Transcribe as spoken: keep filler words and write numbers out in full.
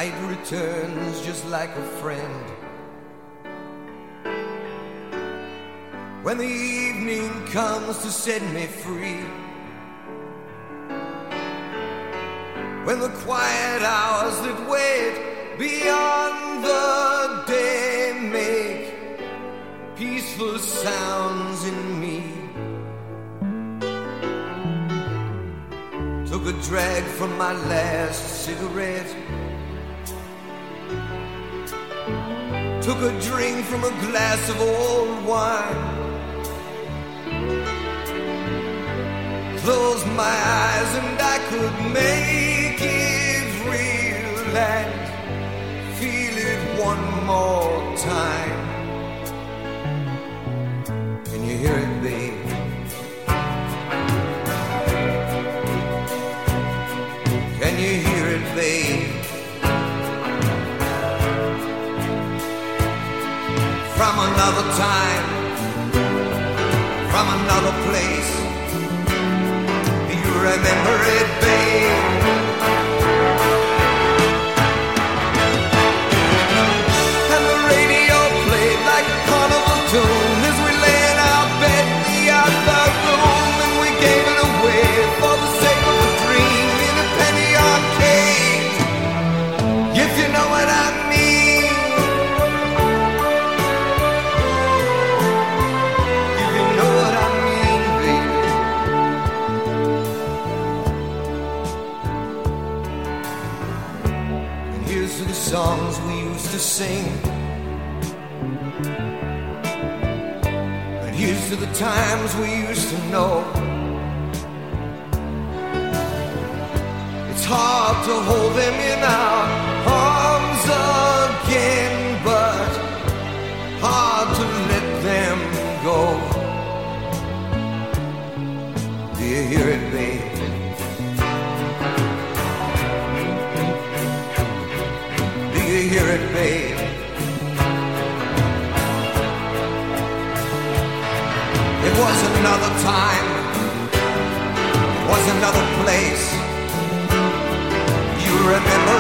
night returns just like a friend. When the evening comes to set me free, when the quiet hours that wait beyond the day make peaceful sounds in me. Took a drag from my last cigarette, took a drink from a glass of old wine, closed my eyes and I could make it real and feel it one more time. Can you hear it, babe? Can you hear it, babe? From another time, from another place, do you remember it, babe? And the radio played like a carnival tune as we lay in our bed in the other room, and we gave it away for the sake of a dream in a penny arcade, if you know what I mean. If you know what I mean, baby. And here's to the songs we used to sing, and here's to the times we used to know. It's hard to hold them in our arms again, but hard to let them go. Do you hear it, babe? Do you hear it, babe? It was another time, it was another place. You remember